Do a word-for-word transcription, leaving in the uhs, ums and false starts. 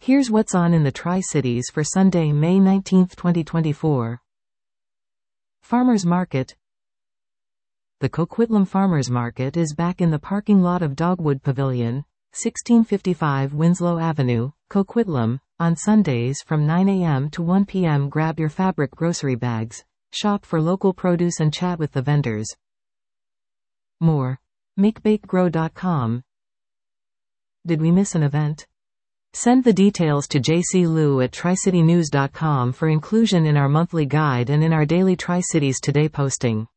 Here's what's on in the Tri-Cities for Sunday, May nineteenth, twenty twenty-four. Farmers Market. The Coquitlam Farmers Market is back in the parking lot of Dogwood Pavilion, sixteen fifty-five Winslow Avenue, Coquitlam, on Sundays from nine a m to one p m Grab your fabric grocery bags, shop for local produce and chat with the vendors. More. make bake grow dot com. Did we miss an event? Send the details to j c lou at tri city news dot com for inclusion in our monthly guide and in our daily Tri-Cities Today posting.